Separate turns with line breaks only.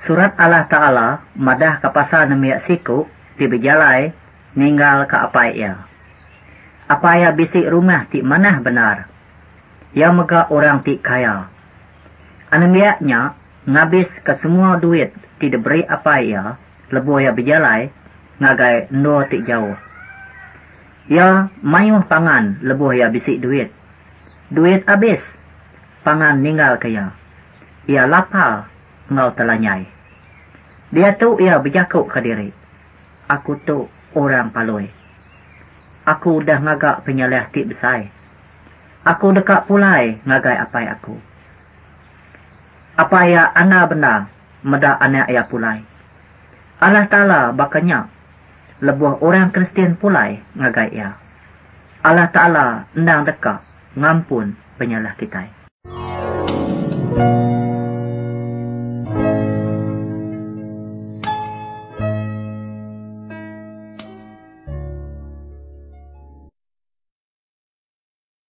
Surat Allah Ta'ala madah ke pasal namiak siku ti berjalai ninggal ke apa ia. Apa ia bisik rumah ti manah benar. Ia mega orang ti kaya. Anamiaknya ngabis ke semua duit ti diberi apa ia lebuh ia berjalai ngagai no ti jauh. Ia mayuh pangan lebuh ia bisik duit. Duit habis. Pangan ninggal kaya. Ia lapar ngau telanyai. Dia tu ia berjakuk ke diri. Aku tu orang palui. Aku dah ngagak penyalih tik besai. Aku dekat pulai ngagai apai aku. Apa ya ana benar meda anak ya pulai. Allah Ta'ala bakanya lebuh orang Kristian pulai ngagai ia. Allah Ta'ala endang dekat ngampun penyalah kita.